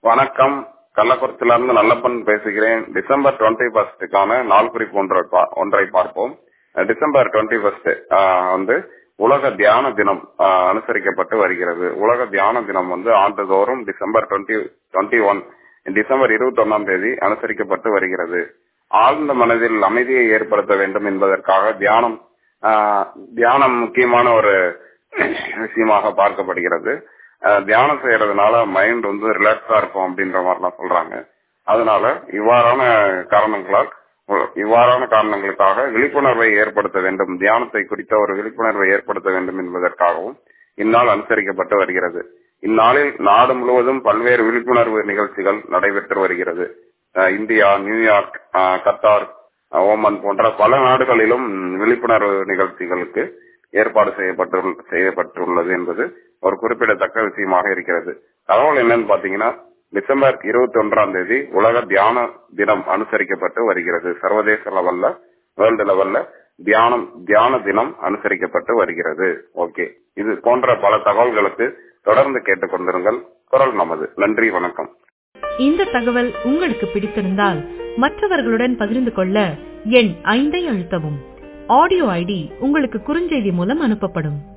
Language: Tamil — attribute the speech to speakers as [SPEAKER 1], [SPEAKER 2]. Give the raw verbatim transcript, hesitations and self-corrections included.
[SPEAKER 1] வணக்கம். கள்ளக்குறிச்சியில இருந்து நல்லப்பன் பேசுகிறேன். டிசம்பர் டுவெண்ட்டி ஃபர்ஸ்டுக்கான நாள் குறிப்பு ஒன்றை பா- ஒன்றை பார்ப்போம். அஹ் டிசம்பர் டுவெண்ட்டி ஃபர்ஸ்ட் வந்து உலக தியான தினம் ஆஹ், அனுசரிக்கப்பட்டு வருகிறது. உலக தியான தினம் வந்து ஆண்டுதோறும் December twenty twenty one December இருபத்தி ஒன்னாம் தேதி அனுசரிக்கப்பட்டு வருகிறது. ஆழ்ந்த மனதில் அமைதியை ஏற்படுத்த வேண்டும் என்பதற்காக தியானம் ஆஹ், தியானம் முக்கியமான ஒரு விஷயமாக பார்க்கப்படுகிறது. அஹ், தியானம் செய்யறதுனால மைண்ட் வந்து ரிலாக்ஸா இருக்கும் அப்படின்ற மாதிரிலாம் சொல்றாங்க. அதனால இவ்வாறான காரணங்களால் இவ்வாறான காரணங்களுக்காக விழிப்புணர்வை ஏற்படுத்த வேண்டும், தியானத்தை குறித்த ஒரு விழிப்புணர்வை ஏற்படுத்த வேண்டும் என்பதற்காகவும் இந்நாள் அனுசரிக்கப்பட்டு வருகிறது. இந்நாளில் நாடு முழுவதும் பல்வேறு விழிப்புணர்வு நிகழ்ச்சிகள் நடைபெற்று வருகிறது. அஹ், இந்தியா, நியூயார்க், அஹ், கத்தார், அஹ், ஓமன் போன்ற பல நாடுகளிலும் விழிப்புணர்வு நிகழ்ச்சிகளுக்கு ஏற்பாடு செய்யப்பட்டு செய்யப்பட்டுள்ளது என்பது ஒரு குறிப்பிடத்தக்க விஷயமாக இருக்கிறது. தகவல் என்னன்னு பாத்தீங்கன்னா, டிசம்பர் இருபத்தி ஒன்றாம் தேதி உலக தியான தினம் அனுசரிக்கப்பட்டு வருகிறது. சர்வதேச லெவல்ல, வேர்ல்டு லெவல்ல தியானம் தியான தினம் அனுசரிக்கப்பட்டு வருகிறது. ஓகே, இது போன்ற பல தகவல்களுக்கு தொடர்ந்து கேட்டுக்கொண்டிருங்கள். குரல் நமது. நன்றி, வணக்கம்.
[SPEAKER 2] இந்த தகவல் உங்களுக்கு பிடித்திருந்தால் மற்றவர்களுடன் பகிர்ந்து கொள்ள எண் ஐந்தை அழுத்தவும். ஆடியோ ஐடி உங்களுக்கு குறுஞ்செய்தி மூலம் அனுப்பப்படும்.